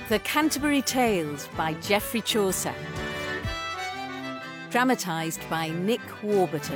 The Canterbury Tales by Geoffrey Chaucer. Dramatised by Nick Warburton.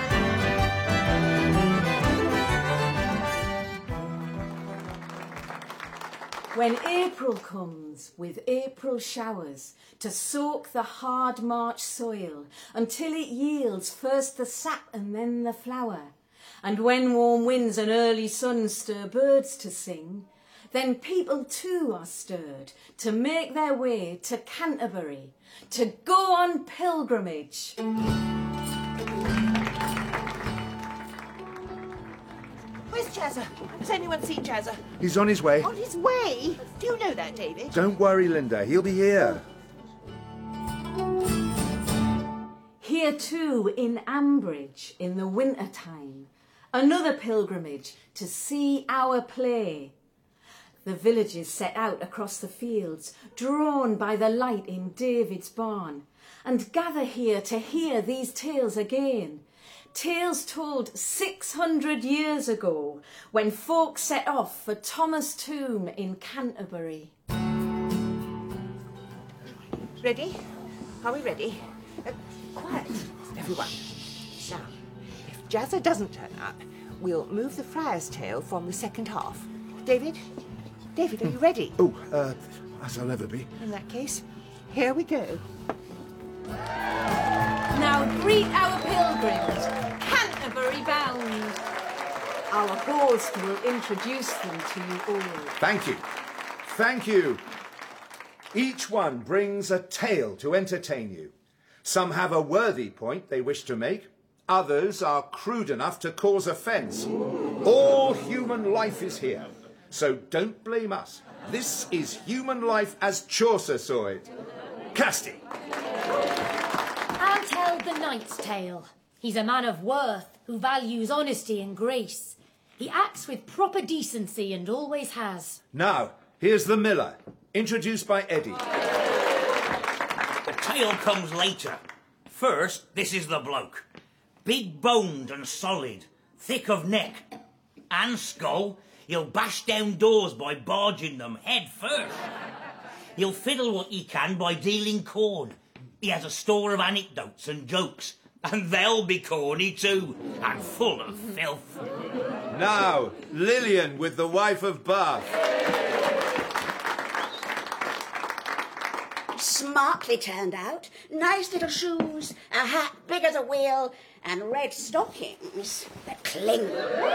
When April comes with April showers to soak the hard March soil until it yields first the sap and then the flower, and when warm winds and early suns stir birds to sing, then people too are stirred to make their way to Canterbury, to go on pilgrimage. Where's Jazza? Has anyone seen Jazza? He's on his way. On his way? Do you know that, David? Don't worry, Linda. He'll be here. Here too, in Ambridge, in the winter time, another pilgrimage to see our play. The villagers set out across the fields, drawn by the light in David's barn, and gather here to hear these tales again. Tales told 600 years ago, when folk set off for Thomas' tomb in Canterbury. Ready? Are we ready? Quiet, everyone. Now, if Jazza doesn't turn up, we'll move the friar's tale from the second half. David? David, are you ready? Oh, as I'll ever be. In that case, here we go. Now greet our pilgrims, Canterbury bound. Our host will introduce them to you all. Thank you. Thank you. Each one brings a tale to entertain you. Some have a worthy point they wish to make. Others are crude enough to cause offence. All human life is here. So don't blame us. This is human life as Chaucer saw it. Casti. I'll tell the knight's tale. He's a man of worth who values honesty and grace. He acts with proper decency and always has. Now, here's the miller, introduced by Eddie. The tale comes later. First, this is the bloke. Big-boned and solid, thick of neck and skull. He'll bash down doors by barging them head first. He'll fiddle what he can by dealing corn. He has a store of anecdotes and jokes, and they'll be corny too, and full of filth. Now, Lillian with the wife of Bath. Smartly turned out, nice little shoes, a hat big as a wheel, and red stockings that cling.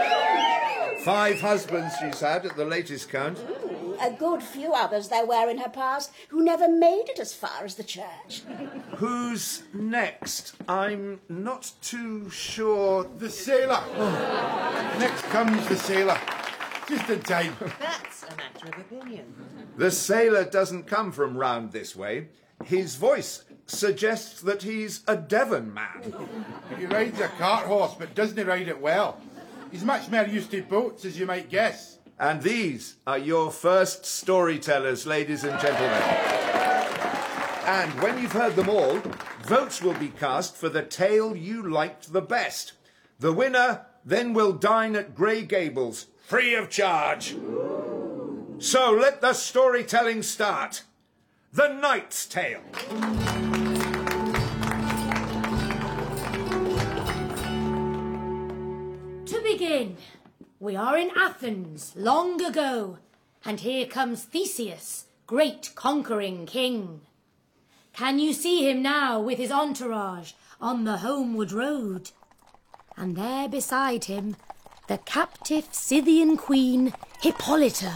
5 husbands she's had at the latest count. A good few others there were in her past who never made it as far as the church. Who's next? I'm not too sure. The sailor. Oh. Next comes the sailor. Just in time. That's a matter of opinion. The sailor doesn't come from round this way. His voice suggests that he's a Devon man. He rides a cart horse, but doesn't ride it well. He's much more used to boats, as you might guess. And these are your first storytellers, ladies and gentlemen. And when you've heard them all, votes will be cast for the tale you liked the best. The winner then will dine at Grey Gables, free of charge. So let the storytelling start. The Knight's Tale. To begin, we are in Athens long ago, and here comes Theseus, great conquering king. Can you see him now with his entourage on the homeward road? And there beside him, the captive Scythian queen, Hippolyta.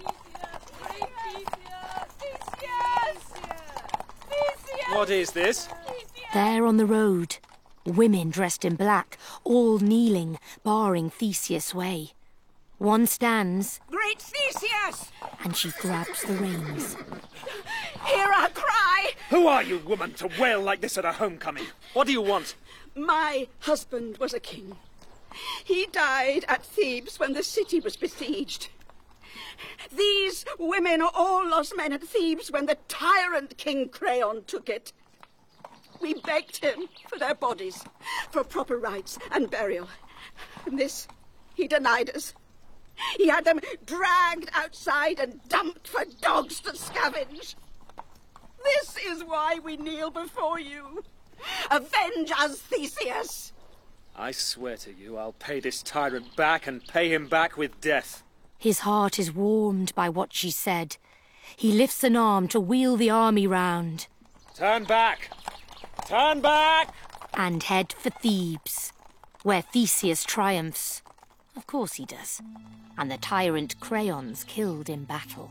What is this? There on the road, women dressed in black, all kneeling, barring Theseus' way. One stands. Great Theseus! And she grabs the reins. Hear our cry! Who are you, woman, to wail like this at a homecoming? What do you want? My husband was a king. He died at Thebes when the city was besieged. These women all lost men at Thebes when the tyrant King Creon took it. We begged him for their bodies, for proper rites and burial. And this he denied us. He had them dragged outside and dumped for dogs to scavenge. This is why we kneel before you. Avenge us, Theseus! I swear to you, I'll pay this tyrant back and pay him back with death. His heart is warmed by what she said. He lifts an arm to wheel the army round. Turn back! Turn back! And head for Thebes, where Theseus triumphs. Of course he does. And the tyrant Creon's killed in battle.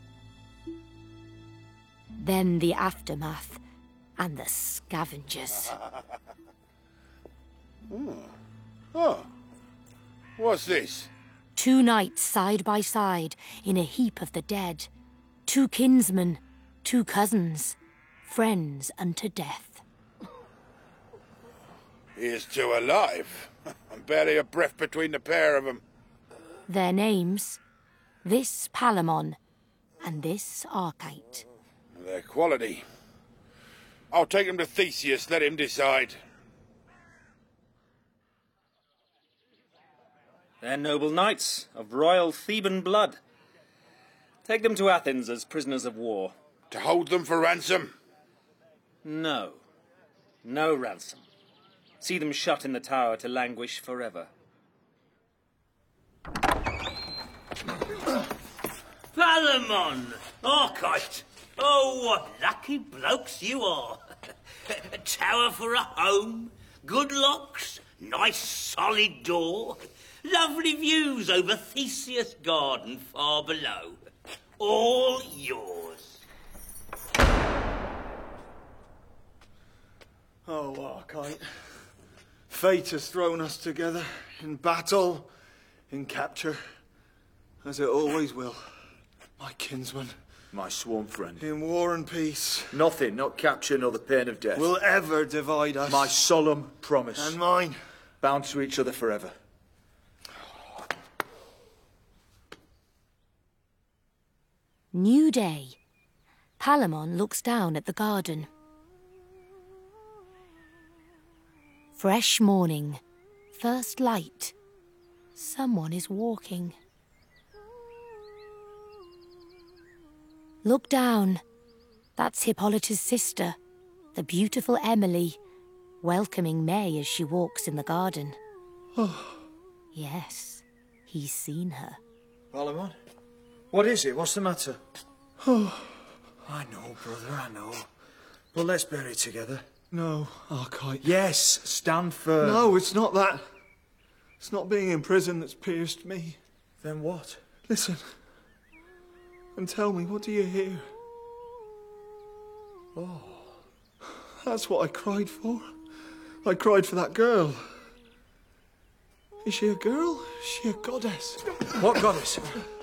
Then the aftermath and the scavengers. Oh. What's this? 2 knights side by side in a heap of the dead. 2 kinsmen, 2 cousins, friends unto death. Here's 2 alive. And barely a breath between the pair of them. Their names, this Palamon and this Archite. Their quality. I'll take them to Theseus, let him decide. They're noble knights of royal Theban blood. Take them to Athens as prisoners of war. To hold them for ransom? No. No ransom. See them shut in the tower to languish forever. Palamon! Archite! Oh, what lucky blokes you are. A tower for a home, good locks, nice solid door, lovely views over Theseus' garden far below. All yours. Oh, Archite. Fate has thrown us together in battle, in capture, as it always will. My kinsman. My sworn friend. In war and peace. Nothing, not capture nor the pain of death, will ever divide us. My solemn promise. And mine. Bound to each other forever. New day. Palamon looks down at the garden. Fresh morning. First light. Someone is walking. Look down. That's Hippolyta's sister, the beautiful Emily, welcoming May as she walks in the garden. Yes, he's seen her. Palamon? What is it? What's the matter? I know, brother, I know. But let's bear it together. No, Archite. Yes, stand firm. No, it's not that. It's not being in prison that's pierced me. Then what? Listen. And tell me, what do you hear? Oh. That's what I cried for. I cried for that girl. Is she a girl? Is she a goddess? What goddess?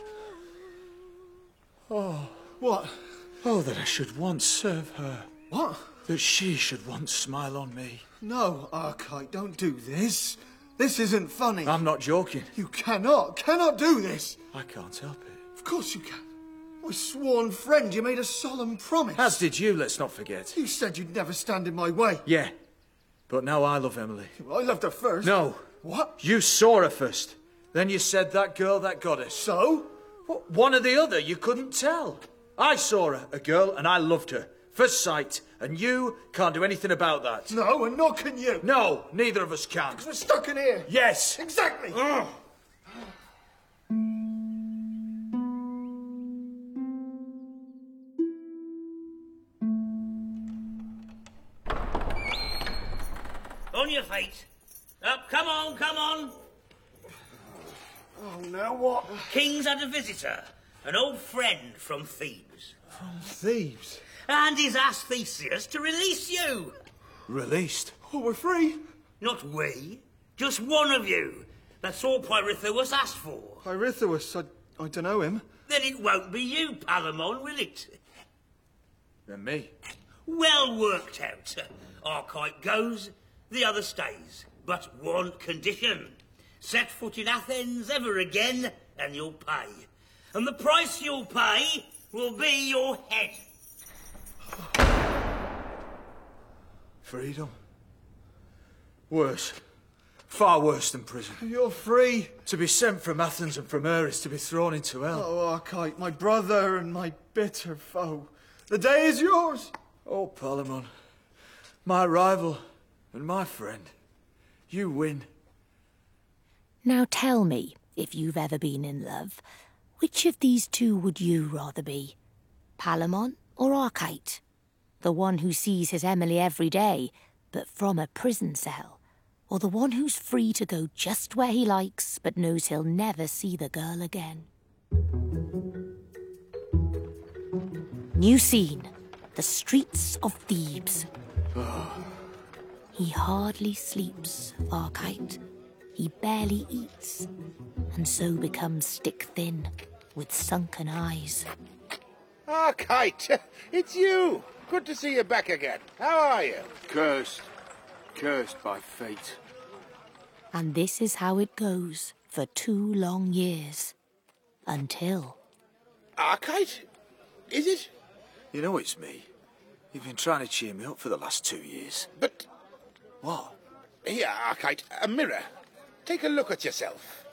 Oh. What? Oh, that I should once serve her. What? That she should once smile on me. No, Archite, don't do this. This isn't funny. I'm not joking. You cannot do this. I can't help it. Of course you can. My sworn friend, you made a solemn promise. As did you, let's not forget. You said you'd never stand in my way. Yeah, but now I love Emily. I loved her first. No. What? You saw her first. Then you said that girl, that goddess. So? What, one or the other, you couldn't tell. I saw her, a girl, and I loved her. First sight. And you can't do anything about that. No, and nor can you. No, neither of us can. Because we're stuck in here. Yes. Exactly. On your feet. Up, come on, come on. Oh, now what? King's had a visitor, an old friend from Thebes. From Thebes? And he's asked Theseus to release you. Released? Oh, we're free? Not we, just one of you. That's all Pirithous asked for. Pirithous? I don't know him. Then it won't be you, Palamon, will it? Then me. Well worked out. Archite goes, the other stays. But one condition. Set foot in Athens ever again, and you'll pay. And the price you'll pay will be your head. Freedom. Worse. Far worse than prison. You're free. To be sent from Athens and from her is to be thrown into hell. Oh, Archite, my brother and my bitter foe. The day is yours. Oh, Palamon, my rival and my friend, you win. Now tell me, if you've ever been in love, which of these two would you rather be? Palamon or Archite? The one who sees his Emily every day, but from a prison cell? Or the one who's free to go just where he likes, but knows he'll never see the girl again? New scene. The streets of Thebes. He hardly sleeps, Archite. He barely eats, and so becomes stick-thin, with sunken eyes. Archite, it's you. Good to see you back again. How are you? Cursed by fate. And this is how it goes for 2 long years. Until... Archite? Is it? You know it's me. You've been trying to cheer me up for the last 2 years. But... What? Here, Archite, a mirror. Take a look at yourself.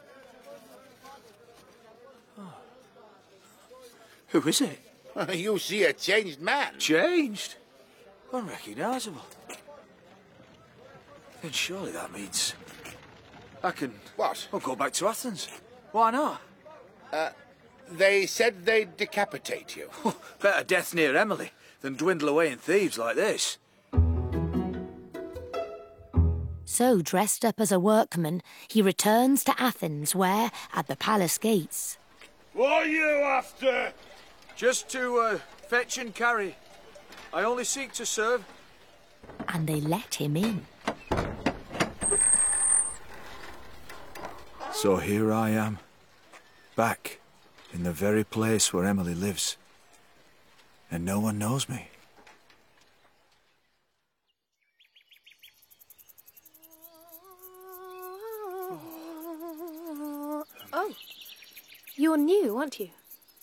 Oh. Who is it? You see a changed man. Changed? Unrecognisable. Then surely that means... I can... What? I'll go back to Athens. Why not? They said they'd decapitate you. Better death near Emily than dwindle away in Thebes like this. So, dressed up as a workman, he returns to Athens where, at the palace gates... What are you after? Just to, fetch and carry. I only seek to serve. And they let him in. So here I am, back in the very place where Emily lives. And no one knows me. Oh, you're new, aren't you?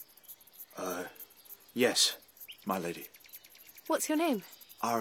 Yes, my lady. What's your name?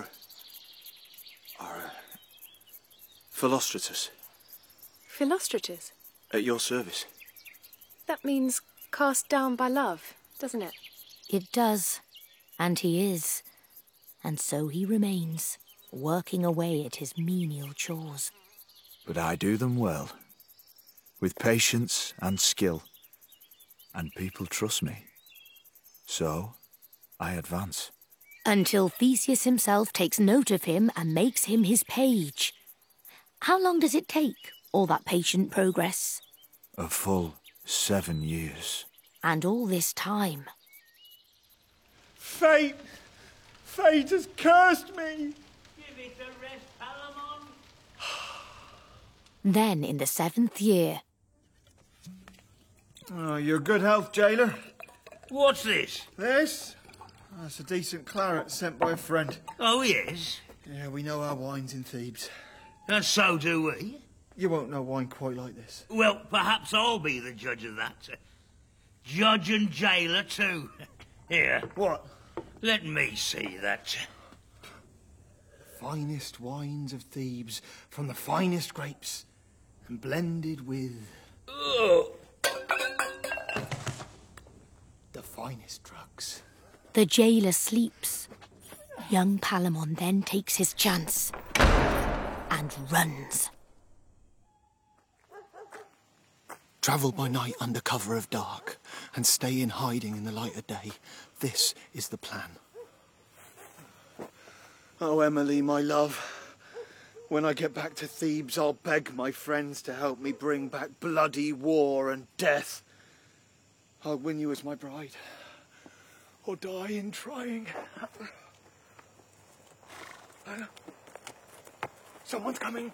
Philostratus. Philostratus? At your service. That means cast down by love, doesn't it? It does. And he is. And so he remains, working away at his menial chores. But I do them well, with patience and skill. And people trust me. So, I advance. Until Theseus himself takes note of him and makes him his page. How long does it take, all that patient progress? A full 7 years. And all this time... Fate has cursed me. Give it a rest, Palamon. Then, in the 7th year... Oh, your good health, jailer. What's this? This? That's a decent claret sent by a friend. Oh, yes? Yeah, we know our wines in Thebes. And so do we. You won't know wine quite like this. Well, perhaps I'll be the judge of that. Judge and jailer, too. Here. What? Let me see that. Finest wines of Thebes from the finest grapes and blended with... Oh. the finest drugs. The jailer sleeps. Young Palamon then takes his chance and runs. Travel by night under cover of dark and stay in hiding in the light of day. This is the plan. Oh, Emily, my love. When I get back to Thebes, I'll beg my friends to help me bring back bloody war and death. I'll win you as my bride, or die in trying. Someone's coming.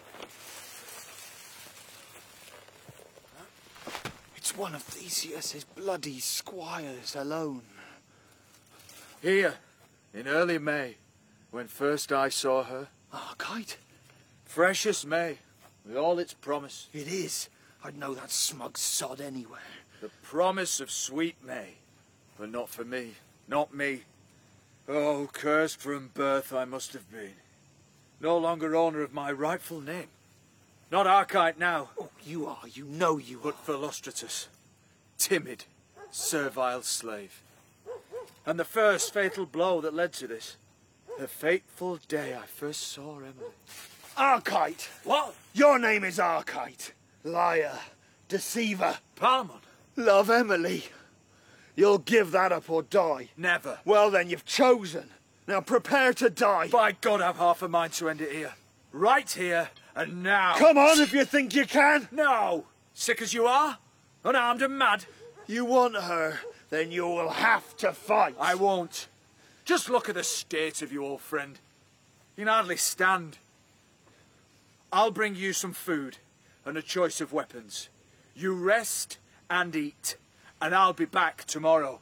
It's one of Theseus's bloody squires alone. Here, in early May, when first I saw her. Archite? Fresh as May, with all its promise. It is. I'd know that smug sod anywhere. The promise of sweet May, but not for me, not me. Oh, cursed from birth I must have been. No longer owner of my rightful name. Not Archite now. Oh, you are, you know you are. But Philostratus. Timid, servile slave. And the first fatal blow that led to this. The fateful day I first saw Emily. Archite! What? Your name is Archite. Liar. Deceiver. Palamon. Love Emily. You'll give that up or die. Never. Well then, you've chosen. Now prepare to die. By God, I've half a mind to end it here. Right here and now. Come on if you think you can. No. Sick as you are? Unarmed and mad? You want her, then you will have to fight. I won't. Just look at the state of you, old friend. You can hardly stand. I'll bring you some food and a choice of weapons. You rest and eat, and I'll be back tomorrow.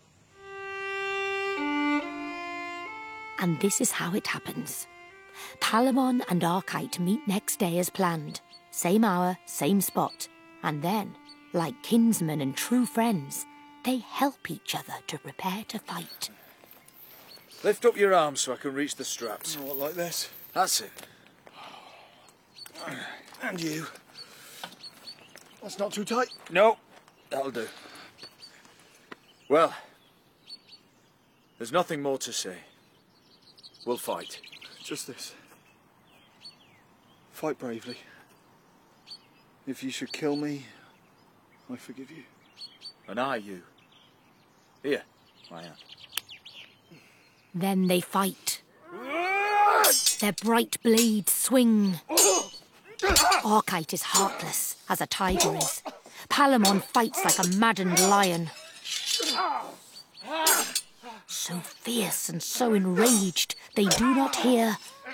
And this is how it happens. Palamon and Archite meet next day as planned. Same hour, same spot. And then, like kinsmen and true friends, they help each other to prepare to fight. Lift up your arms so I can reach the straps. What, like this? That's it. And you. That's not too tight. No, that'll do. Well, there's nothing more to say. We'll fight. Just this. Fight bravely. If you should kill me, I forgive you. And I you. Here, I am. Then they fight. Their bright blades swing. Archite is heartless, as a tiger is. Palamon fights like a maddened lion. So fierce and so enraged, they do not hear.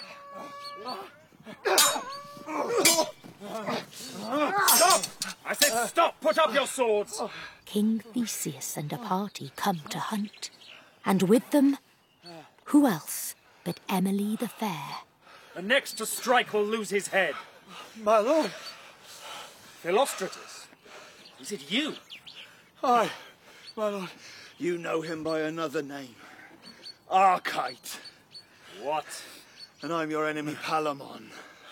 Stop! I said stop! Put up your swords! King Theseus and a party come to hunt. And with them, who else but Emily the Fair? The next to strike will lose his head. My lord. Philostratus, is it you? Aye, my lord. You know him by another name. Archite. What? And I'm your enemy, Palamon.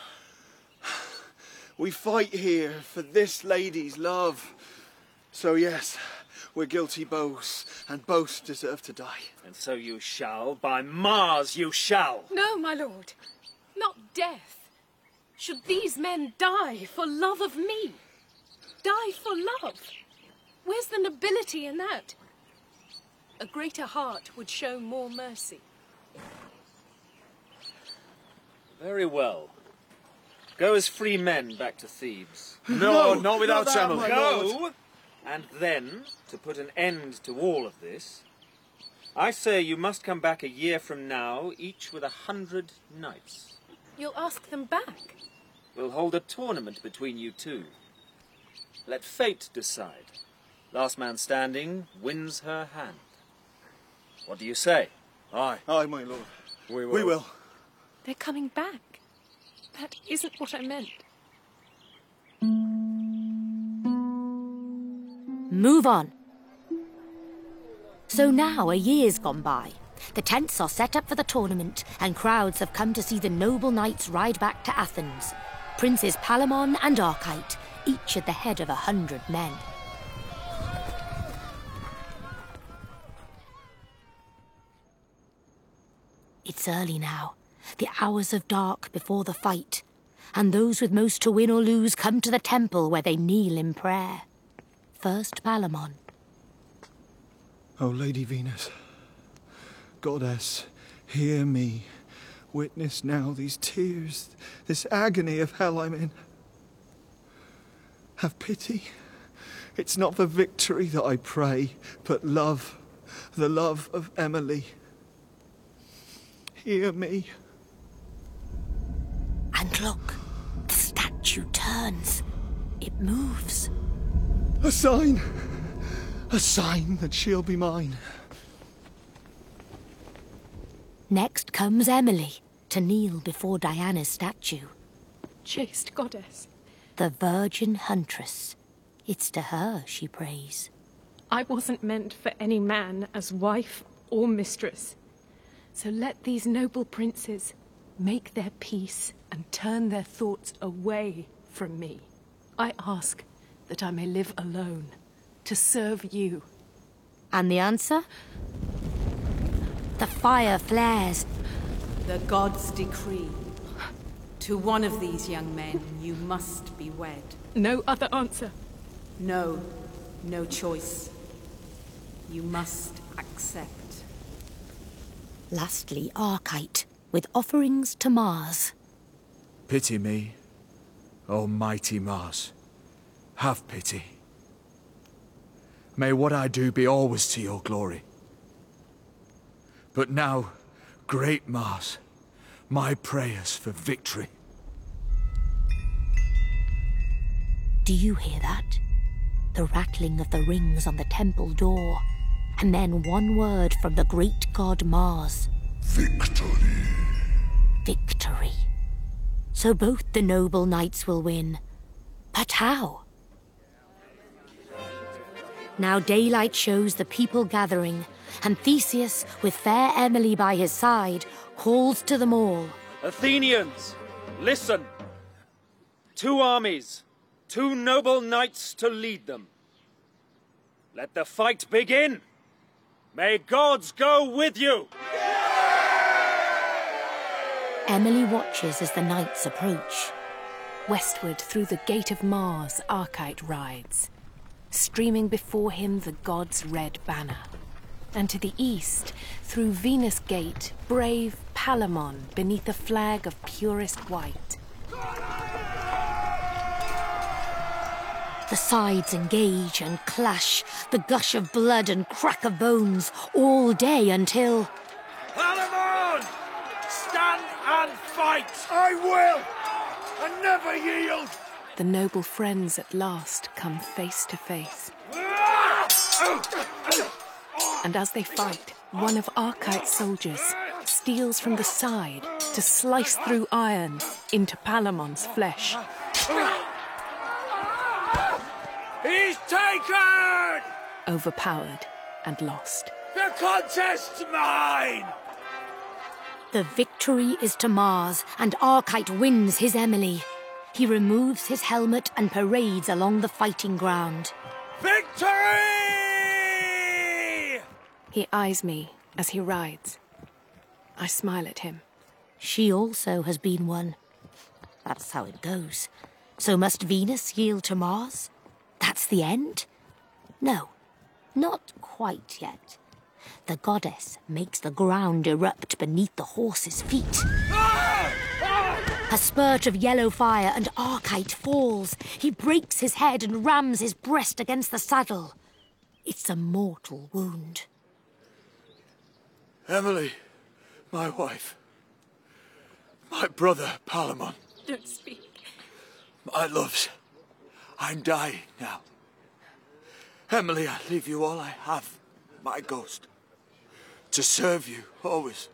We fight here for this lady's love. So yes, we're guilty both, and both deserve to die. And so you shall. By Mars, you shall. No, my lord. Not death. Should these men die for love of me? Die for love? Where's the nobility in that? A greater heart would show more mercy. Very well. Go as free men back to Thebes. No, not without Emily. Go! And then, to put an end to all of this, I say you must come back a year from now, each with 100 knights. You'll ask them back? We'll hold a tournament between you two. Let fate decide. Last man standing wins her hand. What do you say? Aye. Aye, my lord. We will. We will. They're coming back. That isn't what I meant. Move on. So now a year's gone by. The tents are set up for the tournament, and crowds have come to see the noble knights ride back to Athens. Princes Palamon and Archite, each at the head of 100 men. It's early now, the hours of dark before the fight, and those with most to win or lose come to the temple where they kneel in prayer. First Palamon. O Lady Venus, Goddess, hear me. Witness now these tears, this agony of hell I'm in. Have pity. It's not for victory that I pray, but love, the love of Emily. Hear me. And look, the statue turns. It moves. A sign that she'll be mine. Next comes Emily to kneel before Diana's statue. Chaste goddess. The virgin huntress. It's to her she prays. I wasn't meant for any man as wife or mistress. So let these noble princes make their peace and turn their thoughts away from me. I ask that I may live alone, to serve you. And the answer? The fire flares. The gods decree. To one of these young men, you must be wed. No other answer. No choice. You must accept. Lastly, Archite, with offerings to Mars. Pity me, O mighty Mars. Have pity. May what I do be always to your glory. But now, great Mars, my prayers for victory. Do you hear that? The rattling of the rings on the temple door. And then one word from the great god Mars. Victory. Victory. So both the noble knights will win. But how? Now daylight shows the people gathering, and Theseus, with fair Emily by his side, calls to them all. Athenians, listen. 2 armies, 2 noble knights to lead them. Let the fight begin. May gods go with you! Emily watches as the knights approach. Westward through the gate of Mars, Archite rides, streaming before him the god's red banner. And to the east, through Venus Gate, brave Palamon beneath a flag of purest white. The sides engage and clash, the gush of blood and crack of bones, all day until... Palamon! Stand and fight! I will! And never yield! The noble friends at last come face to face. And as they fight, one of Archite's soldiers steals from the side to slice through iron into Palamon's flesh. He's taken! Overpowered and lost. The contest's mine! The victory is to Mars, and Archite wins his Emily. He removes his helmet and parades along the fighting ground. Victory! He eyes me as he rides. I smile at him. She also has been won. That's how it goes. So must Venus yield to Mars? That's the end? No, not quite yet. The goddess makes the ground erupt beneath the horse's feet. A spurt of yellow fire and Archite falls. He breaks his head and rams his breast against the saddle. It's a mortal wound. Emily, my wife. My brother, Palamon. Don't speak. My loves, I'm dying now. Emily, I leave you all I have, my ghost, to serve you always.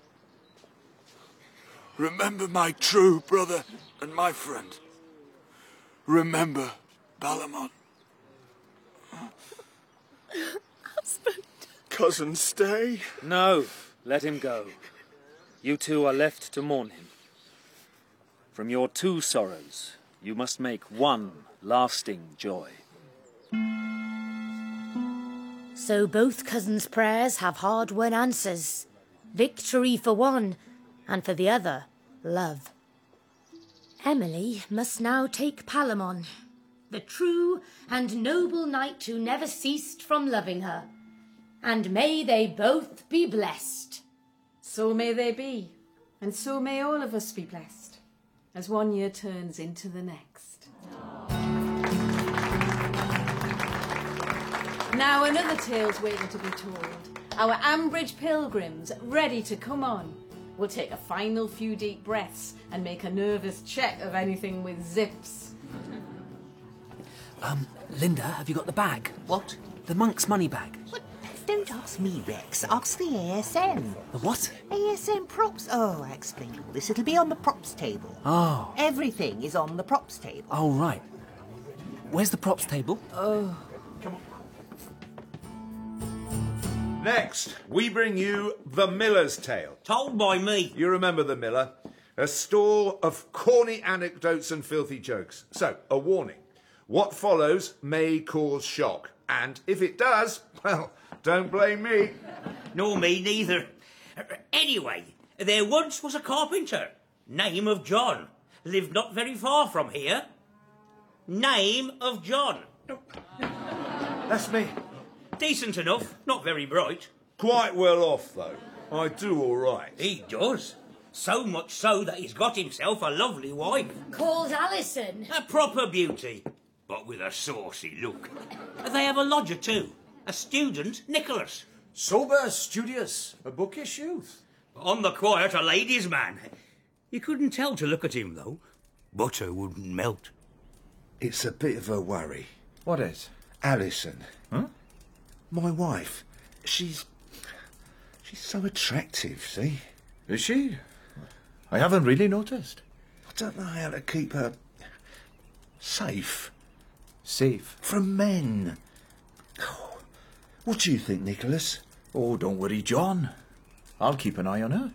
Remember my true brother and my friend. Remember Palamon. Husband. Cousin, stay. No, let him go. You 2 are left to mourn him. From your 2 sorrows, you must make one lasting joy. So both cousins' prayers have hard-won answers. Victory for one, and for the other, love. Emily must now take Palamon, the true and noble knight who never ceased from loving her. And may they both be blessed. So may they be, and so may all of us be blessed, as one year turns into the next. Now another tale's waiting to be told. Our Ambridge pilgrims, ready to come on. We'll take a final few deep breaths and make a nervous check of anything with zips. Linda, have you got the bag? What? The monk's money bag. What? Don't ask me, Rex. Ask the ASM. The what? ASM props. Oh, I explained all this. It'll be on the props table. Oh. Everything is on the props table. Oh, right. Where's the props table? Oh. Next, we bring you The Miller's Tale. Told by me. You remember the miller? A stall of corny anecdotes and filthy jokes. So, a warning. What follows may cause shock. And if it does, well, don't blame me. Nor me neither. Anyway, there once was a carpenter, name of John. Lived not very far from here. Name of John. That's me. Decent enough, not very bright. Quite well off, though. I do all right. He does. So much so that he's got himself a lovely wife. Called Alison. A proper beauty, but with a saucy look. They have a lodger too, a student, Nicholas. Sober, studious, a bookish youth. On the quiet, a ladies' man. You couldn't tell to look at him, though. Butter wouldn't melt. It's a bit of a worry. What is? Alison. Huh? My wife. She's so attractive, see? Is she? I haven't really noticed. I don't know how to keep her safe. Safe? From men. Oh, what do you think, Nicholas? Oh, don't worry, John. I'll keep an eye on her.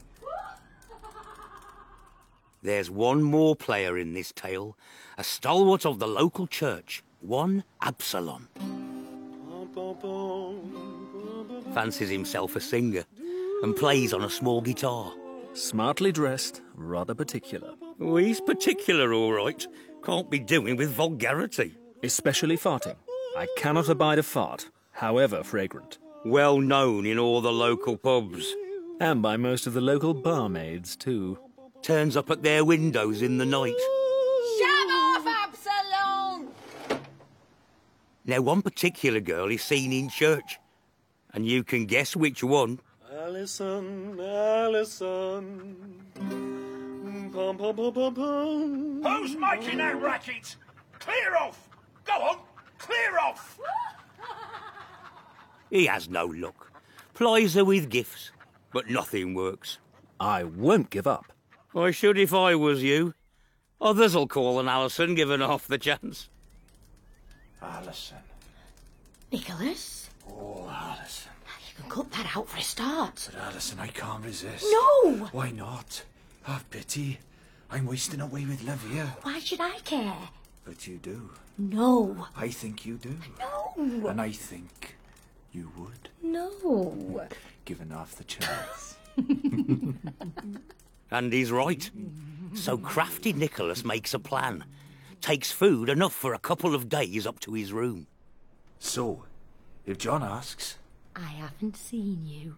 There's one more player in this tale, a stalwart of the local church, one Absalom. Fancies himself a singer and plays on a small guitar. Smartly dressed, rather particular. Oh, he's particular, all right. Can't be doing with vulgarity. Especially farting. I cannot abide a fart, however fragrant. Well known in all the local pubs. And by most of the local barmaids, too. Turns up at their windows in the night. Shut off, Absalom! Now, one particular girl is seen in church. And you can guess which one. Alison, Alison. Pum, pum, pum, pum, pum. Who's making that racket? Clear off! Go on, clear off! He has no luck. Plies her with gifts, but nothing works. I won't give up. I should if I was you. Others'll call on Alison, given half the chance. Alison. Nicholas? Oh, Alison. You can cut that out for a start. But Alison, I can't resist. No! Why not? Have pity. I'm wasting away with love here. Why should I care? But you do. No. I think you do. No. And I think you would. No. Given half the chance. And he's right. So crafty Nicholas makes a plan. Takes food enough for a couple of days up to his room. So, if John asks... I haven't seen you.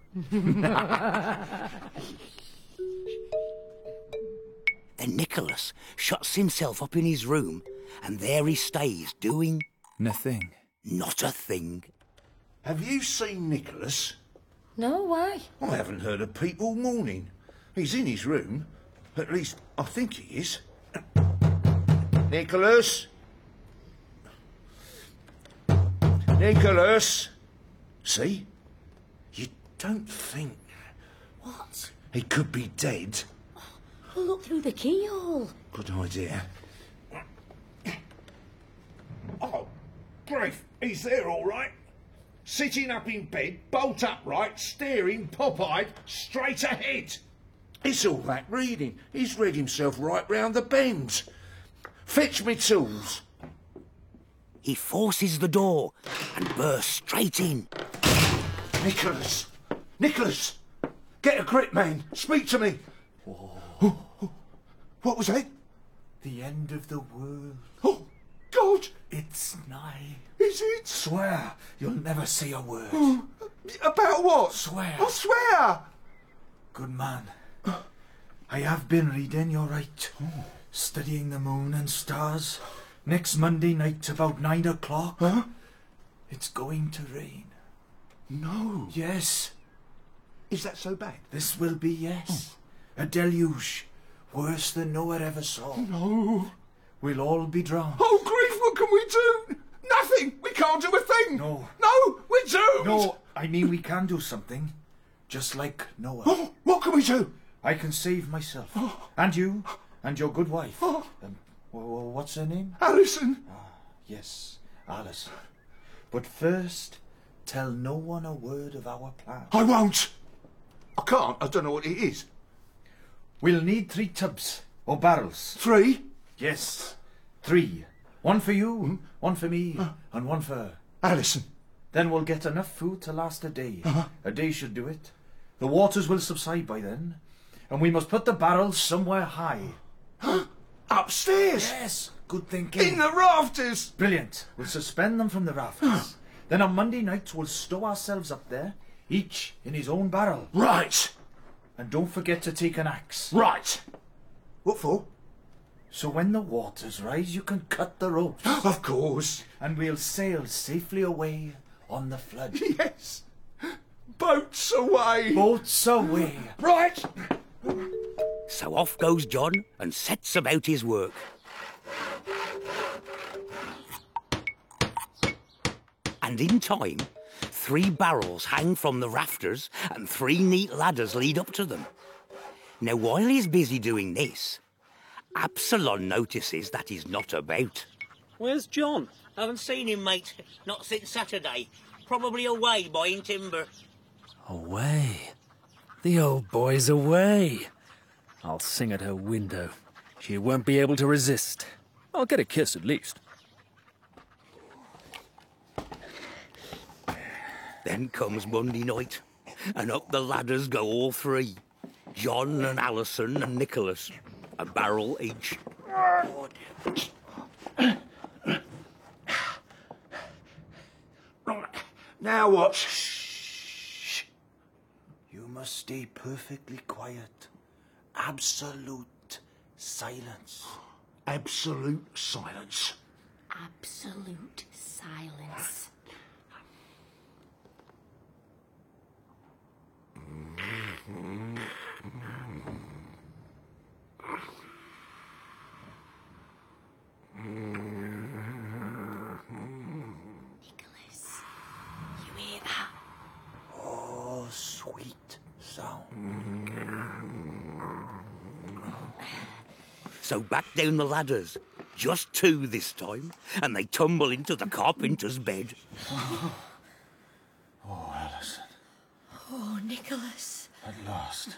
Then Nicholas shuts himself up in his room, and there he stays, doing... Nothing. Not a thing. Have you seen Nicholas? No, why? I haven't heard a peep all morning. He's in his room. At least, I think he is. Nicholas? Nicholas? See? You don't think... What? He could be dead. Well, look through the keyhole. Good idea. Oh, grief, he's there all right. Sitting up in bed, bolt upright, staring pop-eyed, straight ahead. It's all that reading. He's read himself right round the bend. Fetch me tools. He forces the door and bursts straight in. Nicholas! Nicholas! Get a grip, man. Speak to me. Oh. What was that? The end of the world. Oh, God! It's nigh. Is it? Swear you'll never say a word. Oh, about what? Swear. I swear! Good man. I have been reading, you're right. Studying the moon and stars. Next Monday night about 9 o'clock. Huh? It's going to rain. No. Yes. Is that so bad? This will be, yes. A deluge. Worse than Noah ever saw. No. We'll all be drowned. Oh, grief, what can we do? Nothing. We can't do a thing. No. No, we're doomed. No, I mean we can do something. Just like Noah. Oh, what can we do? I can save myself. Oh. And you. And your good wife. Oh. What's her name? Alison. Yes, Alison. But first, tell no one a word of our plan. I won't. I can't. I don't know what it is. We'll need 3 tubs, or barrels. 3? Yes, 3. 1 for you, 1 for me, and 1 for... Alison. Then we'll get enough food to last a day. Uh-huh. A day should do it. The waters will subside by then, and we must put the barrels somewhere high. Upstairs? Yes, good thinking. In the rafters? Brilliant. We'll suspend them from the rafters. Then on Monday nights we'll stow ourselves up there, each in his own barrel. Right. And don't forget to take an axe. Right. What for? So when the waters rise, you can cut the ropes. Of course. And we'll sail safely away on the flood. Yes. Boats away. Boats away. Right. So off goes John and sets about his work. And in time, 3 barrels hang from the rafters and 3 neat ladders lead up to them. Now, while he's busy doing this, Absalom notices that he's not about. Where's John? Haven't seen him, mate. Not since Saturday. Probably away buying timber. Away. The old boy's away. I'll sing at her window. She won't be able to resist. I'll get a kiss at least. Then comes Monday night, and up the ladders go all 3. John and Alison and Nicholas. A barrel each. Now what? Shh. You must stay perfectly quiet. Absolute silence. Absolute silence. Absolute silence. Nicholas, you hear that? Oh, sweet sound. So back down the ladders. Just 2 this time, and they tumble into the carpenter's bed. Oh, Alison. Oh, Nicholas. At last.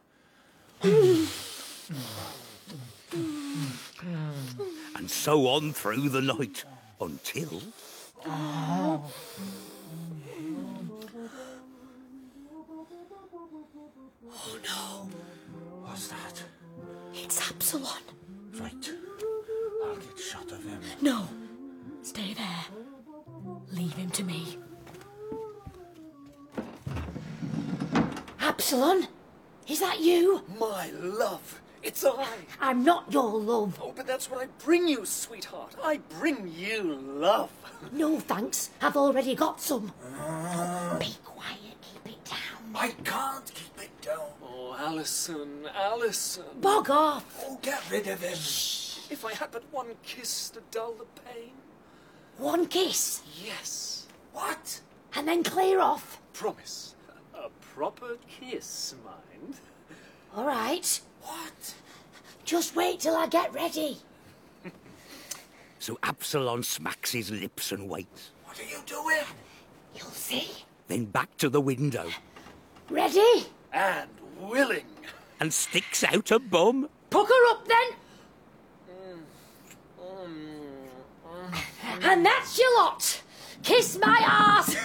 And so on through the night, until... Oh no. What's that? It's Absalom. Right. I'll get shot of him. No. Stay there. Leave him to me. Absalom? Is that you? My love, it's I. I'm not your love. Oh, but that's what I bring you, sweetheart. I bring you love. No, thanks. I've already got some. Be quiet. Keep it down. I can't keep it down. Oh, Alison, Alison. Bog off. Oh, get rid of him. If I had but one kiss to dull the pain. One kiss? Yes. What? And then clear off. Promise. A proper kiss, mind. All right. What? Just wait till I get ready. So Absalom smacks his lips and waits. What are you doing? You'll see. Then back to the window. Ready? And willing. And sticks out a bum. Pucker up then. And that's your lot. Kiss my arse.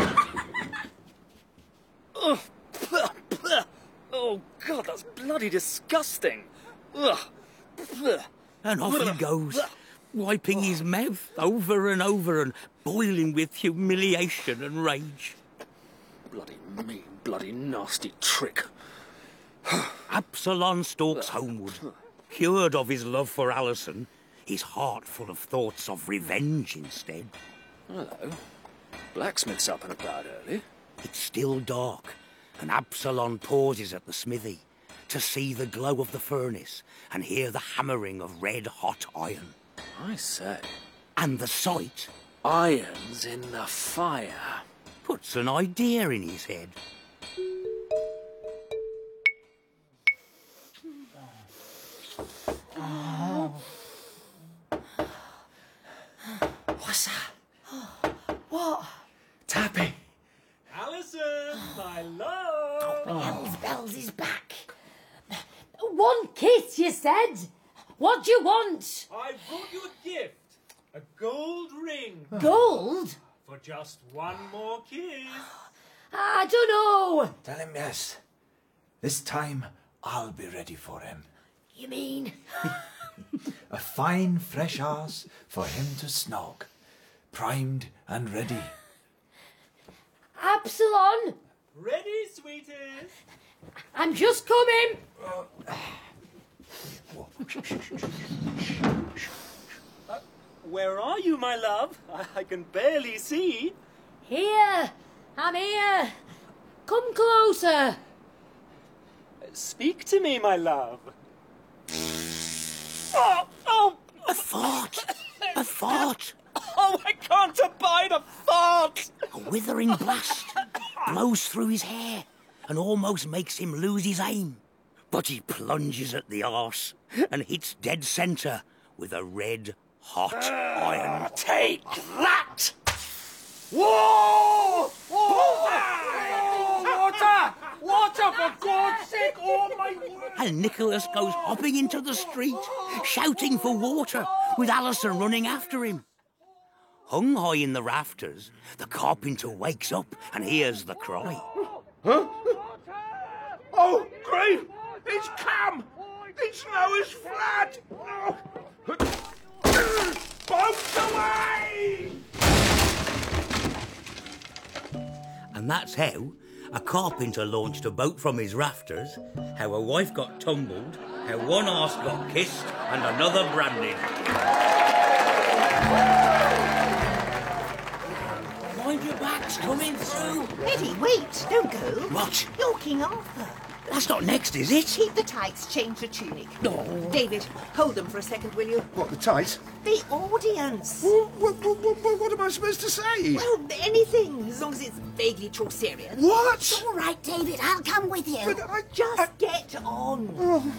Oh, God, that's bloody disgusting. Ugh. And off he goes, wiping his mouth over and over and boiling with humiliation and rage. Bloody mean, bloody nasty trick. Absalom stalks homeward, cured of his love for Alison, his heart full of thoughts of revenge instead. Hello. Blacksmith's up and about early. It's still dark, and Absalom pauses at the smithy to see the glow of the furnace and hear the hammering of red-hot iron. I say. And the sight... Iron's in the fire. Puts an idea in his head. What's that? What? Tapping. Alison, my love. Hell's bells is back. One kiss, you said. What do you want? I brought you a gift. A gold ring. Gold? For just one more kiss. I don't know. Tell him yes. This time, I'll be ready for him. You mean? A fine, fresh arse for him to snog. Primed and ready. Absalom! Ready, sweetest? I'm just coming. Where are you, my love? I can barely see. Here. I'm here. Come closer. Speak to me, my love. Oh! A fart! A fart! Oh, I can't abide a fart! A withering blast blows through his hair and almost makes him lose his aim. But he plunges at the arse and hits dead centre with a red, hot iron. Take that! Whoa! Water! Water, for God's sake! Oh, my word! And Nicholas goes hopping into the street, shouting for water, with Alison running after him. Hung high in the rafters, the carpenter wakes up and hears the cry. Huh? Oh, great! It's Cam! It's Noah's flat! Boat away! And that's how a carpenter launched a boat from his rafters, how a wife got tumbled, how one arse got kissed and another branded. Mind your back's coming through. Eddie, wait, don't go. What? You're King Arthur. That's not next, is it? Keep the tights, change the tunic. No. David, hold them for a second, will you? What, the tights? The audience. What am I supposed to say? Well, anything, as long as it's vaguely Chaucerian. What? It's all right, David, I'll come with you. Just get on.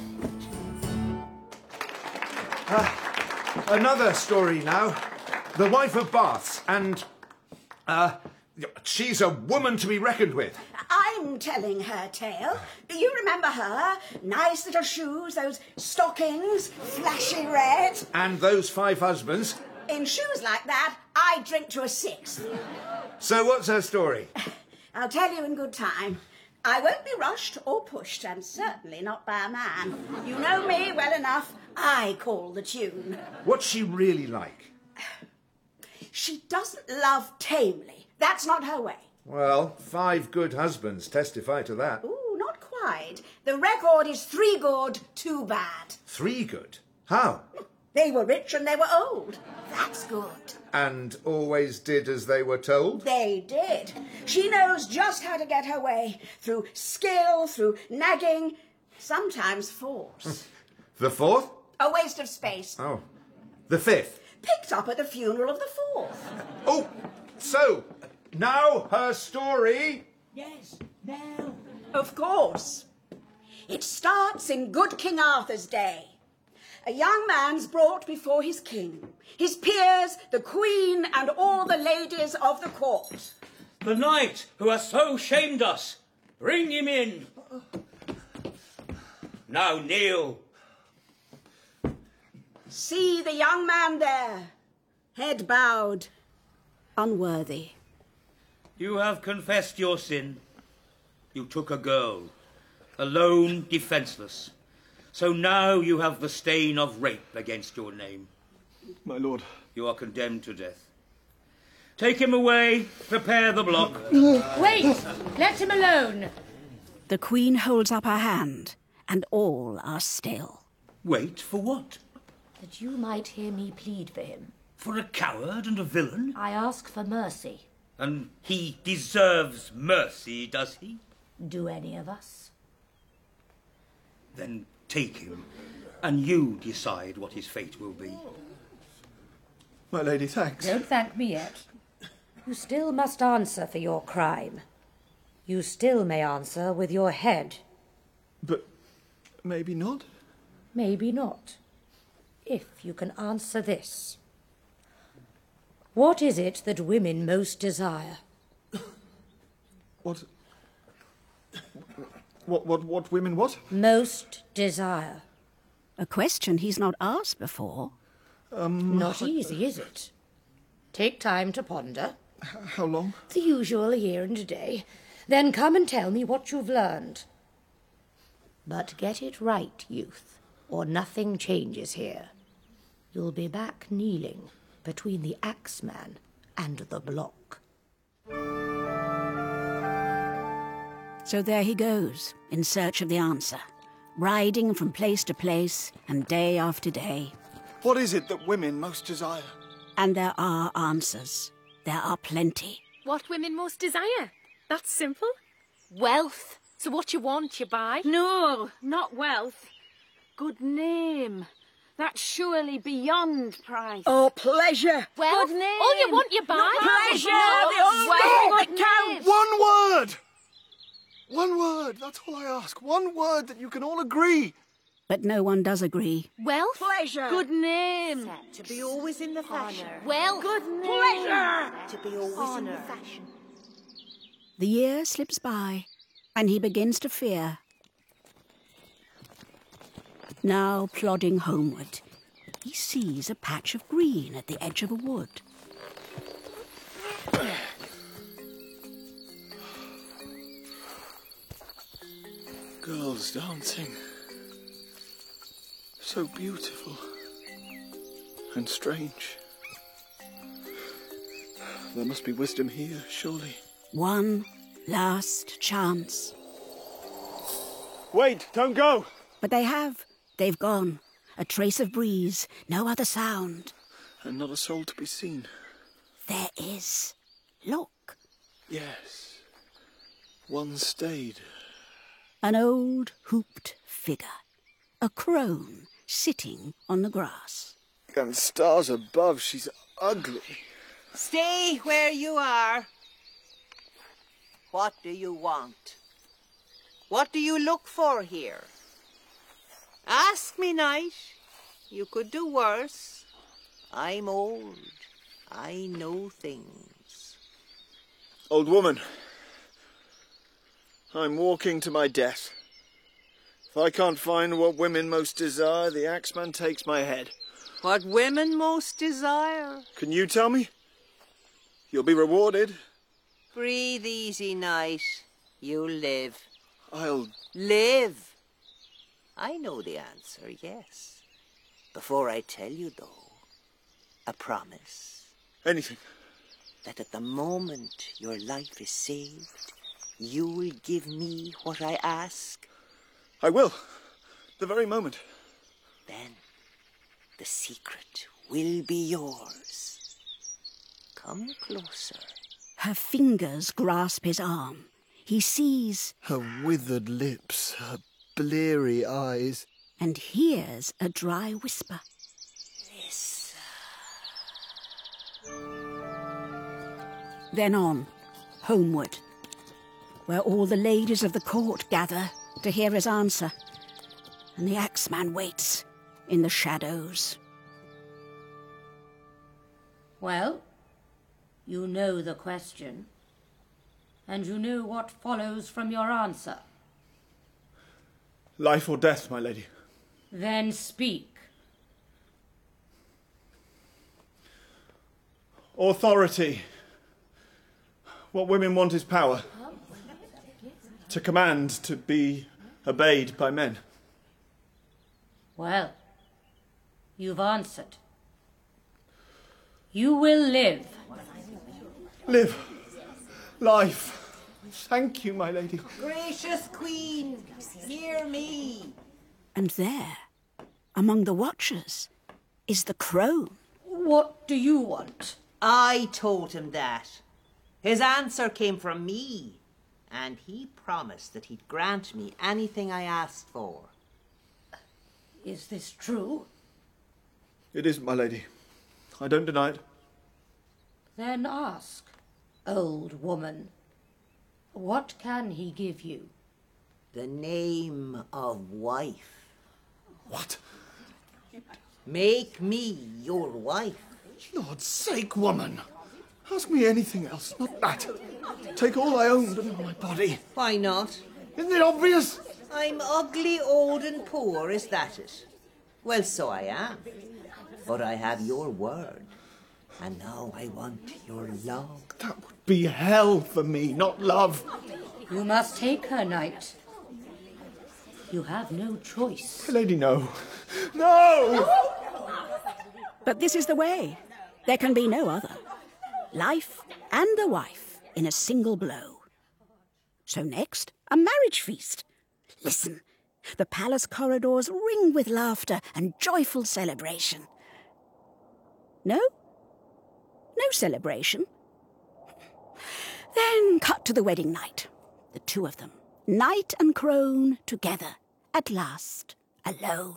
Another story now. The wife of Baths, and she's a woman to be reckoned with. I'm telling her tale. You remember her? Nice little shoes, those stockings, flashy red. And those 5 husbands. In shoes like that, I drink to a 6th. So what's her story? I'll tell you in good time. I won't be rushed or pushed, and certainly not by a man. You know me well enough. I call the tune. What's she really like? She doesn't love tamely. That's not her way. Well, 5 good husbands testify to that. Ooh, not quite. The record is 3 good, 2 bad. 3 good? How? They were rich and they were old. That's good. And always did as they were told? They did. She knows just how to get her way. Through skill, through nagging, sometimes force. The 4th? A waste of space. Oh. The 5th? Picked up at the funeral of the 4th. Oh, so, now her story. Yes, now. Of course. It starts in good King Arthur's day. A young man's brought before his king, his peers, the queen, and all the ladies of the court. The knight who has so shamed us. Bring him in. Now kneel. See the young man there, head bowed, unworthy. You have confessed your sin. You took a girl, alone, defenceless. So now you have the stain of rape against your name. My lord. You are condemned to death. Take him away. Prepare the block. Wait! Let him alone. The queen holds up her hand, and all are still. Wait for what? That you might hear me plead for him. For a coward and a villain? I ask for mercy. And he deserves mercy, does he? Do any of us? Then take him, and you decide what his fate will be. My lady, thanks. Don't thank me yet. You still must answer for your crime. You still may answer with your head. But maybe not? Maybe not. If you can answer this. What is it that women most desire? What? What women what? Most desire. A question he's not asked before. Not easy, is it? Take time to ponder. How long? The usual year and a day. Then come and tell me what you've learned. But get it right, youth, or nothing changes here. You'll be back kneeling between the Axeman and the block. So there he goes, in search of the answer, riding from place to place and day after day. What is it that women most desire? And there are answers. There are plenty. What women most desire? That's simple. Wealth. So what you want, you buy. No, not wealth. Good name. That's surely beyond price. Oh, pleasure. Wealth. Good name. All you want, you buy. Pleasure. Wealth. Good count. One word! One word, that's all I ask. One word that you can all agree. But no one does agree. Wealth. Pleasure. Good name. To be always in the fashion. Wealth. Good name. Pleasure. To be always in the fashion. The year slips by, and he begins to fear. Now, plodding homeward, he sees a patch of green at the edge of a wood. Girls dancing. So beautiful. And strange. There must be wisdom here, surely. One last chance. Wait, don't go! But they have. They've gone. A trace of breeze, no other sound. And not a soul to be seen. There is. Look. Yes. One stayed. An old hooped figure. A crone sitting on the grass. And stars above, she's ugly. Stay where you are. What do you want? What do you look for here? Ask me, knight. You could do worse. I'm old. I know things. Old woman, I'm walking to my death. If I can't find what women most desire, the Axeman takes my head. What women most desire? Can you tell me? You'll be rewarded. Breathe easy, knight. You'll live. I'll... Live. I know the answer, yes. Before I tell you, though, a promise. Anything. That at the moment your life is saved, you will give me what I ask. I will. The very moment. Then the secret will be yours. Come closer. Her fingers grasp his arm. He sees... her withered lips, her bleary eyes. And hears a dry whisper. Listen. Then on, homeward, where all the ladies of the court gather to hear his answer, and the Axeman waits in the shadows. Well, you know the question, and you know what follows from your answer. Life or death, my lady. Then speak. Authority. What women want is power. To command, to be obeyed by men. Well, you've answered. You will live. Live. Life. Thank you, my lady. Gracious Queen, hear me. And there, among the watchers, is the crone. What do you want? I told him that. His answer came from me, and he promised that he'd grant me anything I asked for. Is this true? It is, my lady. I don't deny it. Then ask, old woman. What can he give you? The name of wife. What? Make me your wife. Lord's sake, woman. Ask me anything else, not that. Take all I own, but not my body. Why not? Isn't it obvious? I'm ugly, old and poor, is that it? Well, so I am. But I have your word. And now I want your love. That would be hell for me, not love. You must take her, knight. You have no choice. Lady, no. No! But this is the way. There can be no other. Life and the wife in a single blow. So next, a marriage feast. Listen, the palace corridors ring with laughter and joyful celebration. No? No celebration? Then cut to the wedding night. The two of them, knight and crone, together, at last, alone.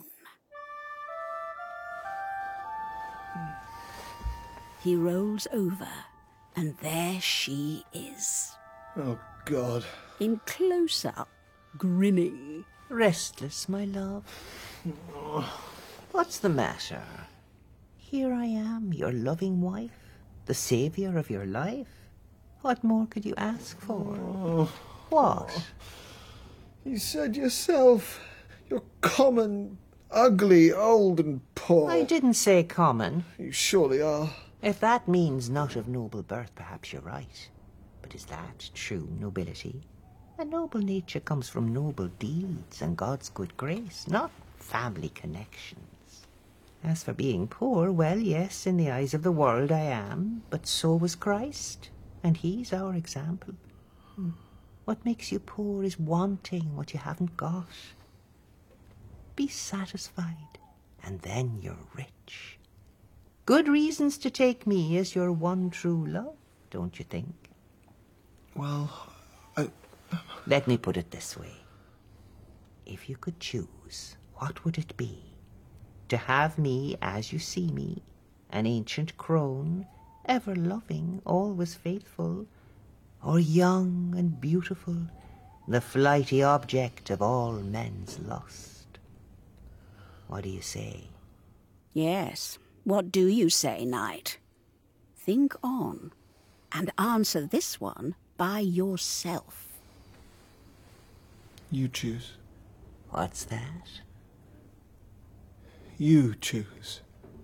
He rolls over, and there she is. Oh, God. In close-up, grinning. Restless, my love? What's the matter? Here I am, your loving wife, the saviour of your life. What more could you ask for? Oh. What? You said yourself, you're common, ugly, old and poor. I didn't say common. You surely are. If that means not of noble birth, perhaps you're right. But is that true nobility? A noble nature comes from noble deeds and God's good grace, not family connections. As for being poor, well, yes, in the eyes of the world I am, but so was Christ, and he's our example. What makes you poor is wanting what you haven't got. Be satisfied, and then you're rich. Good reasons to take me as your one true love, don't you think? Well, Let me put it this way. If you could choose, what would it be? To have me as you see me, an ancient crone, ever loving, always faithful, or young and beautiful, the flighty object of all men's lust? What do you say? Yes, what do you say, knight? Think on, and answer this one by yourself. You choose. What's that? You choose.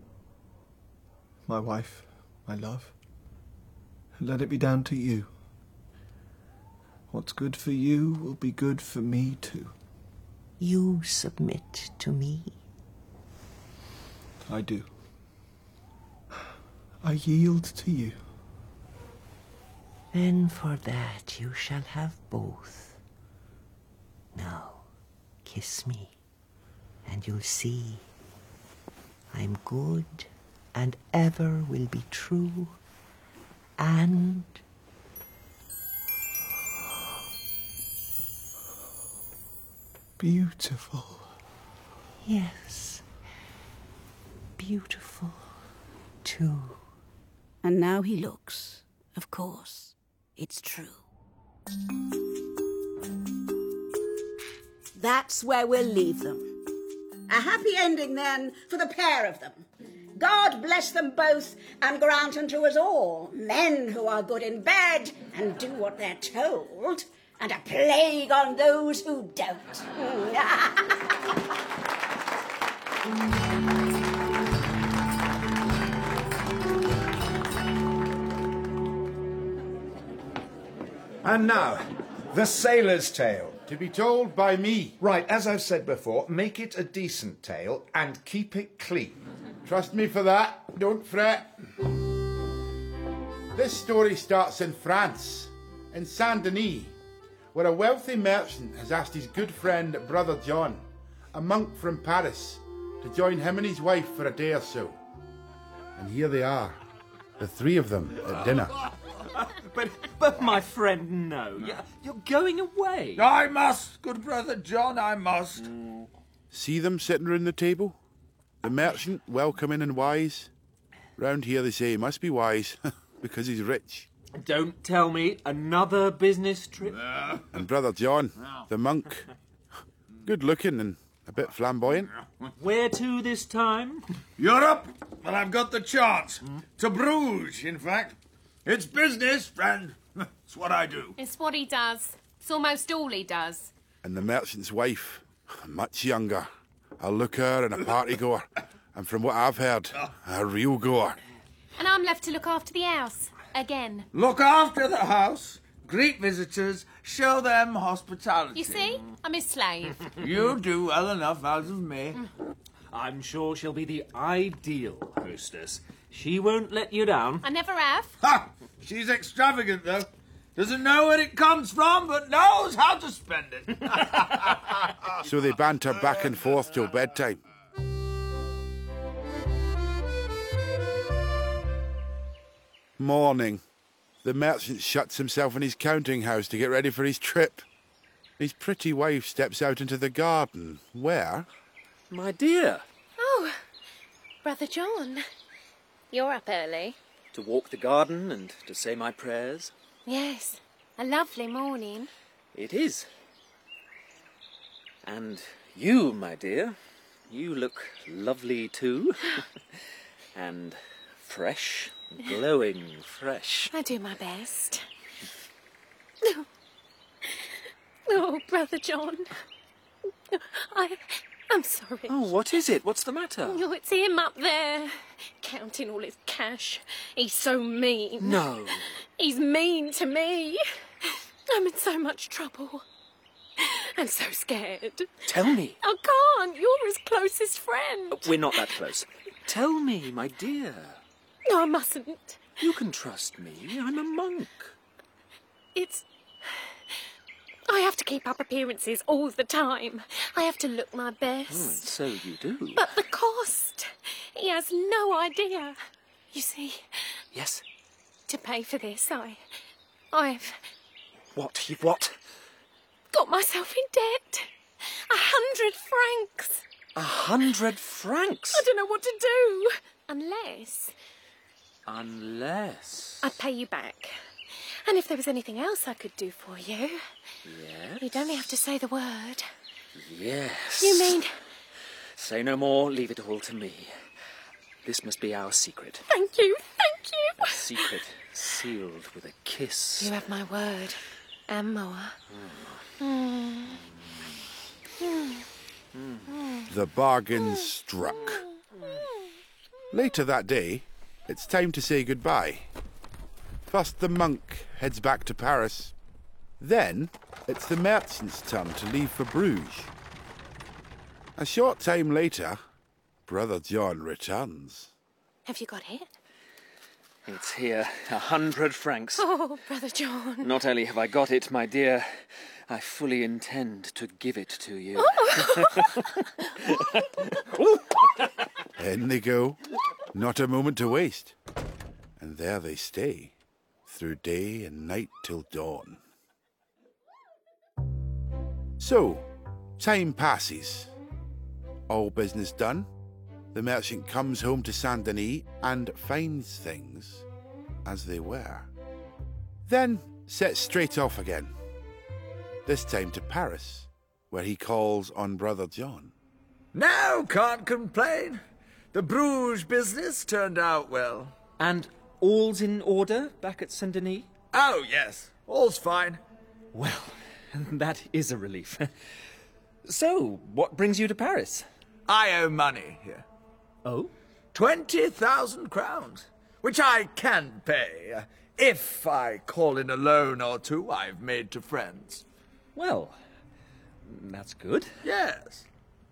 My wife, my love. Let it be down to you. What's good for you will be good for me too. You submit to me? I do. I yield to you. Then for that you shall have both. Now, kiss me, and you'll see I'm good and ever will be true, and beautiful. Yes, beautiful too. And now he looks, of course, it's true. That's where we'll leave them. A happy ending, then, for the pair of them. God bless them both and grant unto us all men who are good in bed and do what they're told, and a plague on those who don't. And now, the sailor's tale. To be told by me. Right, as I've said before, make it a decent tale and keep it clean. Trust me for that. Don't fret. This story starts in France, in Saint-Denis, where a wealthy merchant has asked his good friend Brother John, a monk from Paris, to join him and his wife for a day or so. And here they are, the three of them at dinner. But my friend, no. You're going away. I must, good brother John, I must. See them sitting round the table? The merchant, welcoming and wise. Round here they say he must be wise, because he's rich. Don't tell me another business trip. And Brother John, the monk, good looking and a bit flamboyant. Where to this time? Europe, but I've got the chance. To Bruges, in fact. It's business, friend. It's what I do. It's what he does. It's almost all he does. And the merchant's wife, much younger, a looker and a party goer. And from what I've heard, a real goer. And I'm left to look after the house. Again. Look after the house, greet visitors, show them hospitality. You see? I'm his slave. You do well enough out of me. I'm sure she'll be the ideal hostess. She won't let you down. I never have. Ha! She's extravagant, though. Doesn't know where it comes from, but knows how to spend it. So they banter back and forth till bedtime. Morning. The merchant shuts himself in his counting house to get ready for his trip. His pretty wife steps out into the garden. Where? My dear. Oh, Brother John. You're up early. To walk the garden and to say my prayers. Yes, a lovely morning. It is. And you, my dear, you look lovely too. And fresh, glowing fresh. I do my best. Oh, Brother John. I'm sorry. Oh, what is it? What's the matter? Oh, it's him up there, counting all his cash. He's so mean. No. He's mean to me. I'm in so much trouble. I'm so scared. Tell me. I can't. You're his closest friend. We're not that close. Tell me, my dear. No, I mustn't. You can trust me. I'm a monk. I have to keep up appearances all the time. I have to look my best. So you do. But the cost. He has no idea. You see. Yes. To pay for this, I've What? You've what? got myself in debt. 100 francs. 100 francs? I don't know what to do. Unless I'd pay you back. And if there was anything else I could do for you, Yes. you'd only have to say the word. Yes. You mean... Say no more. Leave it all to me. This must be our secret. Thank you, thank you. A secret sealed with a kiss. You have my word. And more. The bargain struck. Later that day, it's time to say goodbye. First the monk heads back to Paris. Then it's the merchant's turn to leave for Bruges. A short time later, Brother John returns. Have you got it? It's here. 100 francs. Oh, Brother John. Not only have I got it, my dear, I fully intend to give it to you. In they go. Not a moment to waste. And there they stay, through day and night till dawn. So, time passes. All business done. The merchant comes home to Saint Denis and finds things as they were. Then sets straight off again. This time to Paris, where he calls on Brother John. No, can't complain. The Bruges business turned out well. And all's in order back at Saint Denis? Oh, yes. All's fine. Well, that is a relief. So, what brings you to Paris? I owe money here. Oh? 20,000 crowns, which I can pay, if I call in a loan or two I've made to friends. Well, that's good. Yes.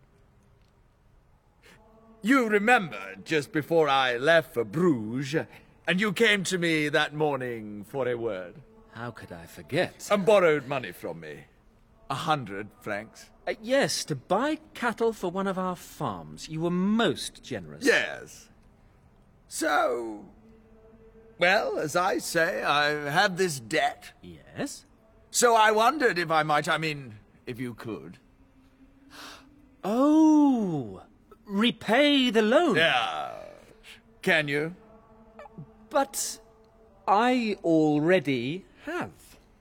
You remember, just before I left for Bruges, and you came to me that morning for a word. How could I forget? And borrowed money from me. 100 francs. Yes, to buy cattle for one of our farms. You were most generous. Yes. So, well, as I say, I have this debt. Yes? So I wondered if I might, if you could. Oh, repay the loan. Yeah. Can you? But I already have.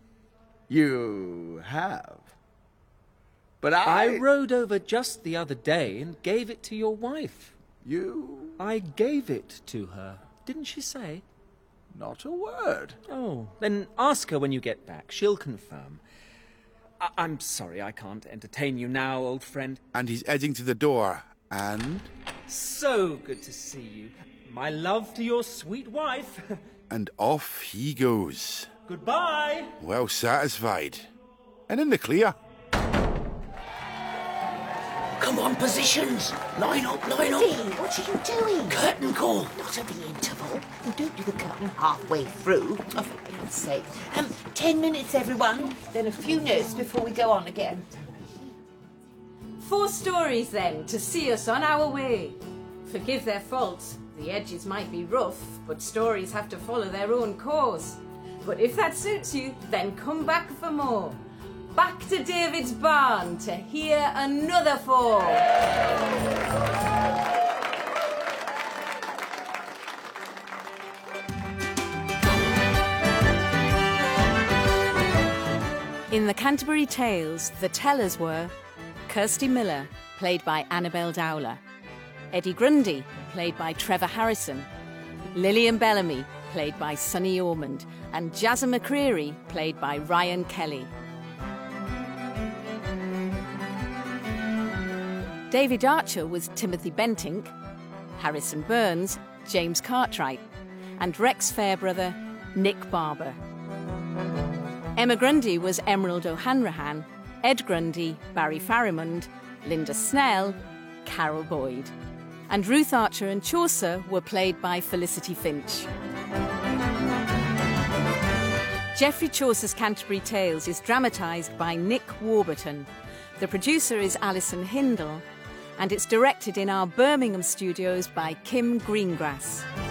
You have? But I rode over just the other day and gave it to your wife. You? I gave it to her. Didn't she say? Not a word. Oh, then ask her when you get back. She'll confirm. I'm sorry I can't entertain you now, old friend. And he's edging to the door, and... So good to see you. My love to your sweet wife. And off he goes. Goodbye. Well satisfied. And in the clear. Come on, positions! Line up, line up! Eddie, what are you doing? Curtain call! Not at the interval. You don't do the curtain halfway through. Oh, for God's sake. 10 minutes, everyone. Then a few notes before we go on again. 4 stories, then, to see us on our way. Forgive their faults. The edges might be rough, but stories have to follow their own course. But if that suits you, then come back for more. Back to David's barn to hear another 4. In the Canterbury Tales, the tellers were Kirsty Miller, played by Annabel Dowler, Eddie Grundy, played by Trevor Harrison, Lillian Bellamy, played by Sonny Ormond, and Jazza McCreary, played by Ryan Kelly. David Archer was Timothy Bentinck, Harrison Burns, James Cartwright, and Rex Fairbrother, Nick Barber. Emma Grundy was Emerald O'Hanrahan, Ed Grundy, Barry Farimond, Linda Snell, Carol Boyd. And Ruth Archer and Chaucer were played by Felicity Finch. Geoffrey Chaucer's Canterbury Tales is dramatised by Nick Warburton. The producer is Alison Hindle, and it's directed in our Birmingham studios by Kim Greengrass.